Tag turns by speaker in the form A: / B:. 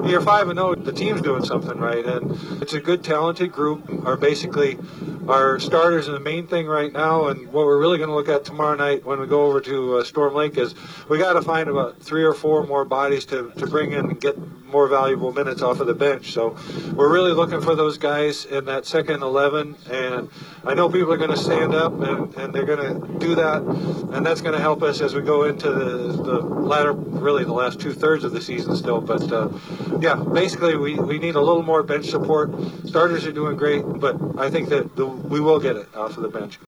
A: you're 5-0, the team's doing something right, and it's a good, talented group. Our starters are the main thing right now, and what we're really going to look at tomorrow night when we go over to Storm Lake is we got to find about 3 or 4 more bodies to bring in and get more valuable minutes off of the bench. So we're really looking for those guys in that second 11, and I know people are going to stand up and they're going to do that, and that's going to help us as we go into the latter, really the last 2/3 of the season still. But yeah, basically we need a little more bench support. Starters are doing great, but I think that we will get it off of the bench.